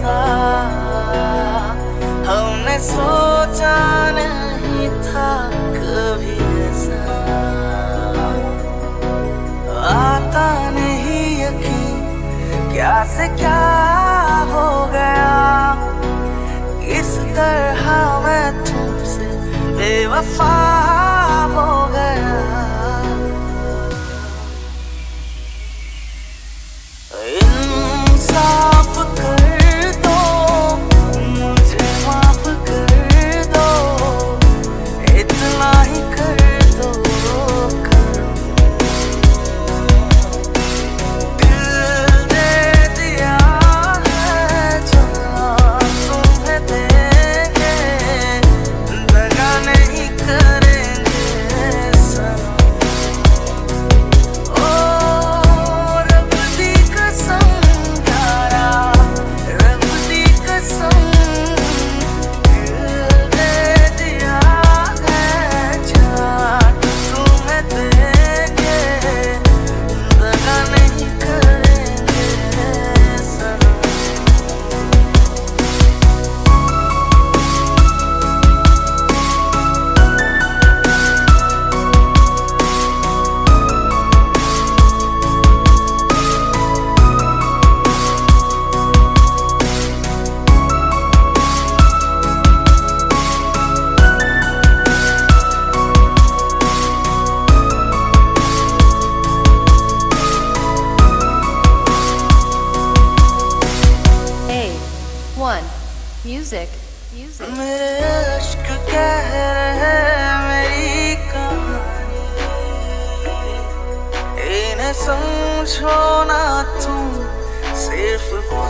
सा हमने सोचा नहीं था कभी ऐसा। आता नहीं यकीन क्या से क्या हो गया, इस तरह मैं तुमसे बेवफा हो गया। इंसाफ कर दो, मुझे माफ कर दो, इतना ही कर दो करम। दिल दे दिया है जान तुम्हें देंगे, दगा नहीं करेंगे सनम। ओ रब दी कसम यारा, रब दी कसम, दिल दे दिया है जान तुम्हें देंगे, दगा नहीं करेंगे सनम। A1 Music. मेरे अश्क कह रहे मेरी कहानी, इन्हें समझो ना तुम सिर्फ